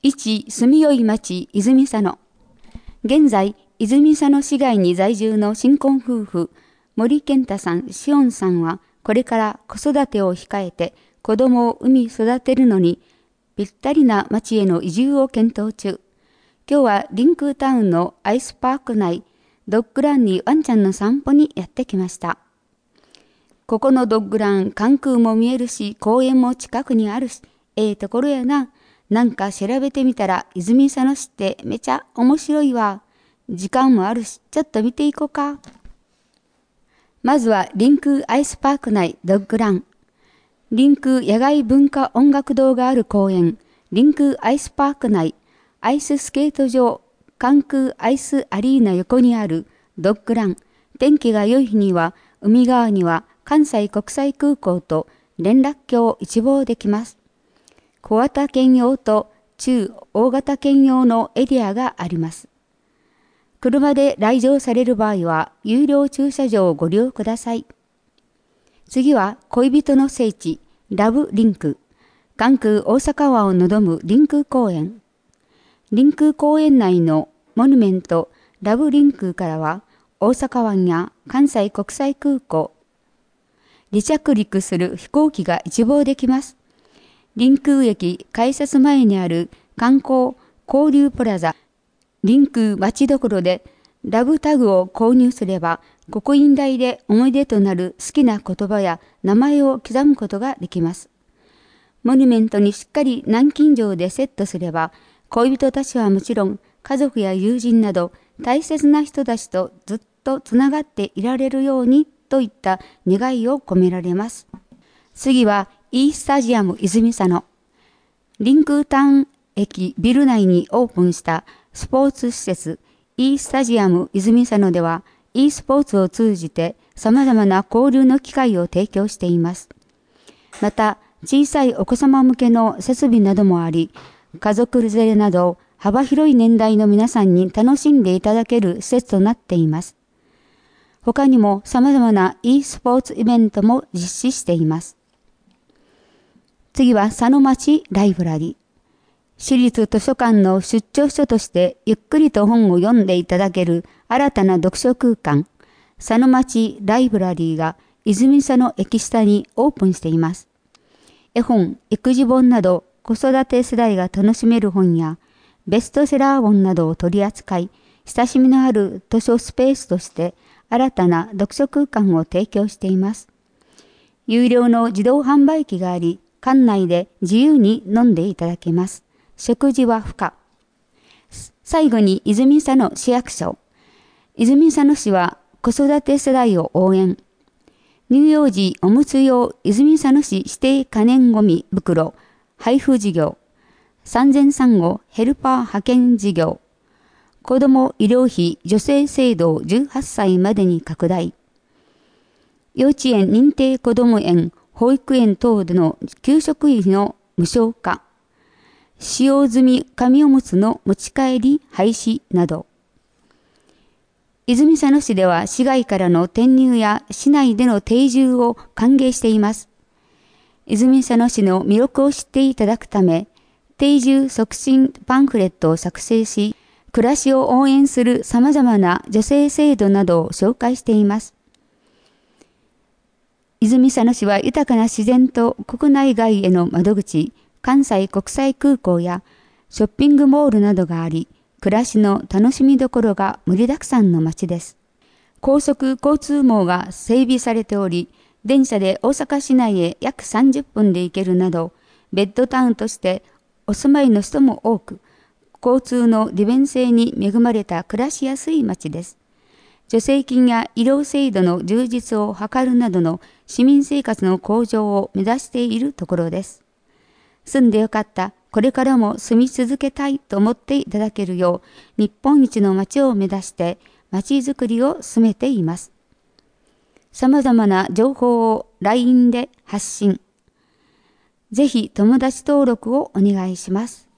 1、住よい町、泉佐野。現在、泉佐野市街に在住の新婚夫婦、森健太さん、しおんさんは、これから子育てを控えて子供を産み育てるのに、ぴったりな町への移住を検討中。今日はリンクータウンのアイスパーク内、ドッグランにワンちゃんの散歩にやってきました。ここのドッグラン、関空も見えるし、公園も近くにあるし、ところやな。なんか調べてみたら、泉佐野市ってめちゃ面白いわ。時間もあるし、ちょっと見ていこうか。まずは、リンクーアイスパーク内ドッグラン。リンクー野外文化音楽堂がある公園、リンクーアイスパーク内、アイススケート場、関空アイスアリーナ横にあるドッグラン。天気が良い日には、海側には関西国際空港と連絡橋を一望できます。小型犬用と中大型犬用のエリアがあります。車で来場される場合は、有料駐車場をご利用ください。次は、恋人の聖地、ラブリンク。関空大阪湾を望むリンク公園。リンク公園内のモニュメント、ラブリンクからは、大阪湾や関西国際空港、離着陸する飛行機が一望できます。リンク駅改札前にある観光交流プラザ、リンク町どころでラブタグを購入すれば、刻印台で思い出となる好きな言葉や名前を刻むことができます。モニュメントにしっかり南京錠でセットすれば、恋人たちはもちろん家族や友人など大切な人たちとずっとつながっていられるようにといった願いを込められます。次は、Eスタジアム泉佐野。リンクータウン駅ビル内にオープンしたスポーツ施設 Eスタジアム泉佐野では e スポーツを通じて様々な交流の機会を提供しています。また、小さいお子様向けの設備などもあり、家族連れなど幅広い年代の皆さんに楽しんでいただける施設となっています。他にも様々な e スポーツイベントも実施しています。次は佐野町ライブラリー。私立図書館の出張所としてゆっくりと本を読んでいただける新たな読書空間、佐野町ライブラリーが泉佐野駅下にオープンしています。絵本、育児本など子育て世代が楽しめる本やベストセラー本などを取り扱い、親しみのある図書スペースとして新たな読書空間を提供しています。有料の自動販売機があり、館内で自由に飲んでいただけます。食事は不可。最後に泉佐野市役所。泉佐野市は子育て世代を応援。乳幼児おむつ用泉佐野市指定可燃ごみ袋配布事業。産前産後ヘルパー派遣事業。子ども医療費助成制度を18歳までに拡大。幼稚園認定こども園保育園等での給食費の無償化、使用済み紙おむつの持ち帰り廃止など。泉佐野市では市外からの転入や市内での定住を歓迎しています。泉佐野市の魅力を知っていただくため、定住促進パンフレットを作成し、暮らしを応援する様々な助成制度などを紹介しています。泉佐野市は豊かな自然と国内外への窓口、関西国際空港やショッピングモールなどがあり、暮らしの楽しみどころが盛りだくさんの街です。高速交通網が整備されており、電車で大阪市内へ約30分で行けるなど、ベッドタウンとしてお住まいの人も多く、交通の利便性に恵まれた暮らしやすい街です。助成金や医療制度の充実を図るなどの市民生活の向上を目指しているところです。住んでよかった、これからも住み続けたいと思っていただけるよう、日本一の街を目指して街づくりを進めています。様々な情報を LINE で発信。ぜひ友達登録をお願いします。